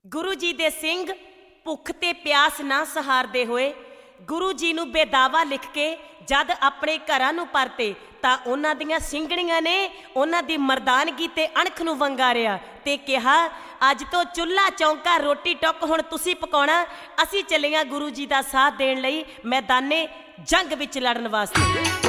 गुरु जी दे सिंह भुख ते प्यास ना सहारदे होए गुरु जी नूं बेदावा लिख के जद अपने घरां नूं परते तां उन्हां दियां ਸਿੰਘਣੀਆਂ ने उन्हां दी मर्दानगी ते अणख नूं वंगारिया ते कहा अज तो चुल्हा चौंका रोटी टुक हुण तुसीं पकाउणा असीं चलियां गुरु जी दा साथ देण लई मैदाने जंग विच लड़न वास्ते।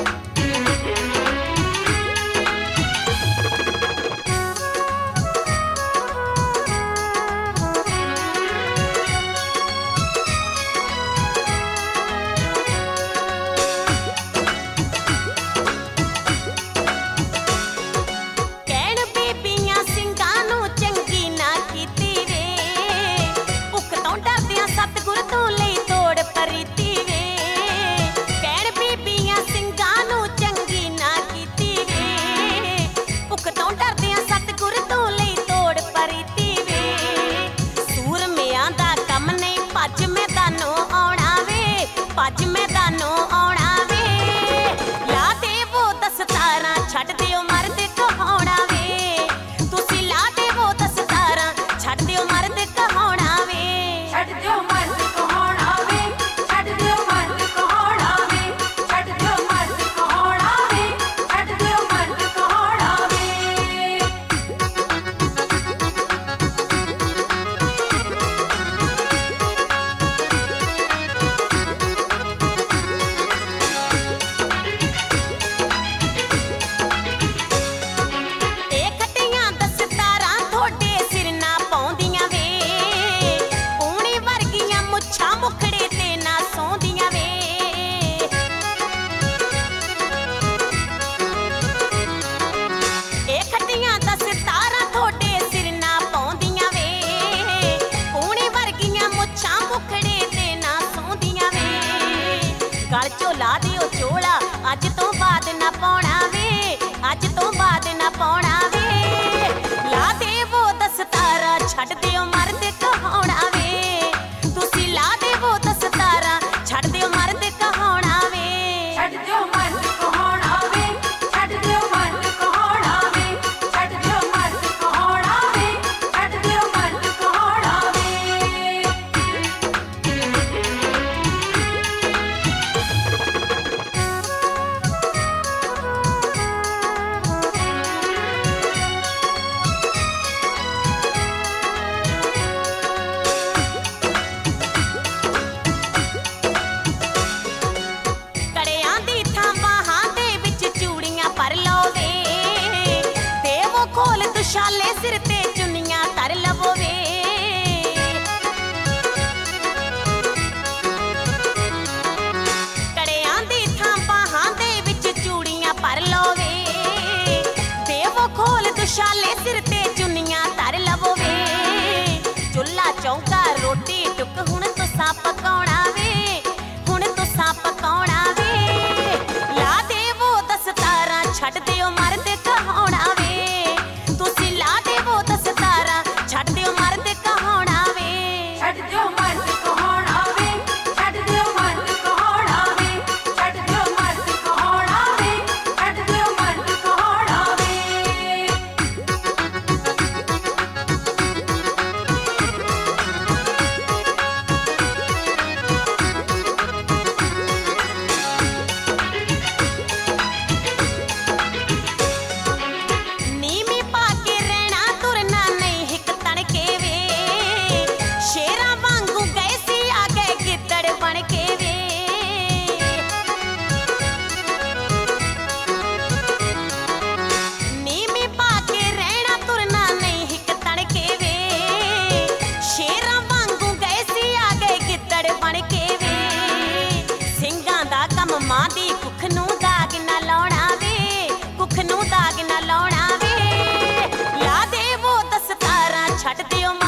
अज तो बाद ना पाउणा वे अज तो बाद ना पाउणा वे ला दे वो दस्तारा छड्ड दिओ मर्द कहाउणा वे तुसी ला दे वो दस्तारा छड्ड दिओ मर्द कहाउणा वे छड्ड दिओ मर्द कहाउणा वे छड्ड दिओ मर्द कहाउणा वे छड्ड दिओ मर्द कहाउणा वे छड्ड दिओ मर्द कहाउणा वे। शाले सिर ते चुनियां तर लवो वे कड़ियां दी थां बाहां दे विच चूड़ियां पर लो वे देवो खोल दुशाले सिर ते चुनियां तर लवो वे चुल्हा चौंका रोटी टुक हुण तुसां पकाउणा वे हुण तुसां पकाउणा वे ला देवो दस्तारा छड्ड दिओ मर्द कहाउणा वे छड्ड दिओ मर्द कहाउणा वे छड्ड दिओ मर्द कहाउणा वे छड्ड दिओ मर्द कहाउणा वे छड्ड दिओ मर्द कहाउणा वे छड्ड दिओ मर्द कहाउणा वे। नीमी पा के रहना तुरना नहीं हिक तड़के वे शेरा वांगू गए सी आ गए गिद्दड़ बन के वे नीमी पा के रहना तुरना नहीं हिक तड़के वे शेरा वांगू गए सी आ गए गिद्दड़ बन के वे ਸਿੰਘਾਂ ਦਾ ਕੰਮ ਮਾਂ ਦੀ ਕੁੱਖ ਨੂੰ ਦਾਗ ਨਾ ਲਾਉਣਾ ਵੇ कुख नूं दाग ना लाउणा वे ला दे वो दस्तारा छड्ड दिओ